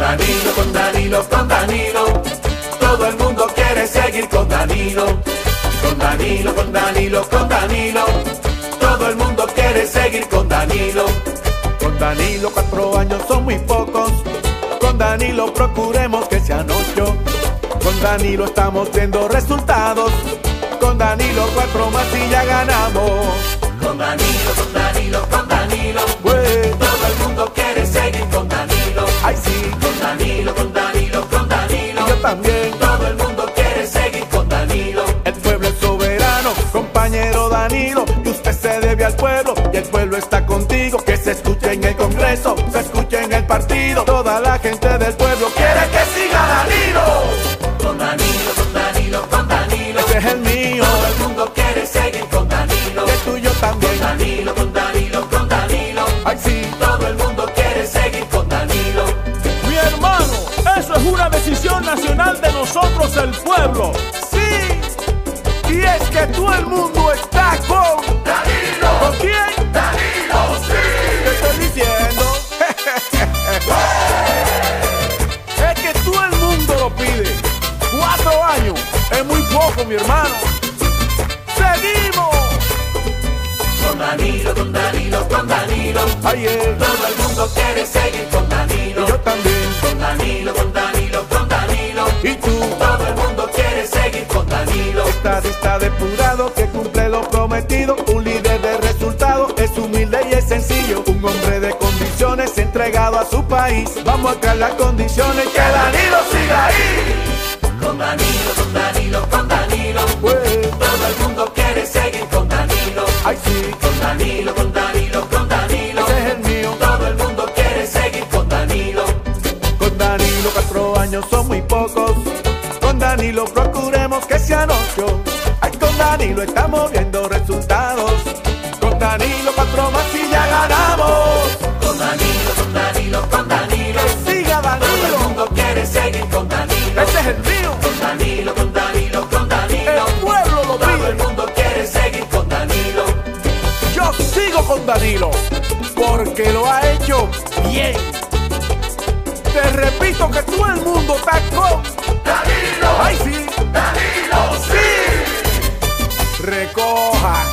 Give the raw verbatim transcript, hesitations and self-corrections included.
Danilo, con Danilo, con Danilo. Todo el mundo quiere seguir con Danilo. Con Danilo, con Danilo, con Danilo. Todo el mundo quiere seguir con Danilo. Con Danilo cuatro años son muy pocos. Con Danilo procuremos que sean ocho. Con Danilo estamos viendo resultados. Con Danilo cuatro más y ya ganamos. Con Danilo, con Danilo, con Danilo. Pues, todo el mundo quiere seguir con Danilo. ay sí, Con Danilo, con Danilo, con Danilo. y yo también. Todo el mundo quiere seguir con Danilo. El pueblo es soberano, compañero Danilo, y usted se debe al pueblo, y el pueblo está contigo. Que se escuche en el Congreso, se escuche en el partido. Toda la gente del pueblo quiere que siga Danilo. Con Danilo, con Danilo, con Danilo. Ese es el mío, Todo el mundo quiere seguir con Danilo. y el tuyo también. Con Danilo, con Danilo, con Danilo. Ay sí, Todo el mundo quiere seguir con Danilo. Mi hermano, eso es una decisión nacional de nosotros el pueblo. sí, y es que todo el mundo está con Danilo, ¿con quién? Danilo, sí. Te estoy diciendo. Es que todo el mundo lo pide. Cuatro años es muy poco, mi hermano. ¡Seguimos! Con Danilo, con Danilo, con Danilo. Ayer, Todo el mundo quiere seguir con Danilo. y yo también. Con Danilo, con Danilo, con Danilo. Y tú, Todo el mundo quiere seguir con Danilo. estadista depurado que cumple lo prometido. Un líder de resultado, es humilde y es sencillo. Un hombre de condiciones entregado a su país. Vamos a crear las condiciones que Danilo siga ahí. Con Danilo, con Danilo, con Danilo. Pues, Todo el mundo quiere seguir con Danilo. ay sí, Con Danilo, con Danilo, con Danilo. ese es el mío. Todo el mundo quiere seguir con Danilo. Con Danilo cuatro años son muy pocos. Con Danilo procuremos que sean ocho. Ay, con Danilo estamos viendo resultados. Con Danilo cuatro más y ya ganamos. Con Danilo, con Danilo, con Danilo. Que siga Todo el Danilo. mundo quiere seguir con Danilo. Ese es el mío. Con Danilo, con Danilo, con Danilo. El pueblo lo Todo el pide. mundo quiere seguir con Danilo. Yo sigo con Danilo porque lo ha hecho bien. Te repito que todo el mundo está con Danilo, ay sí, Danilo, sí. recoja.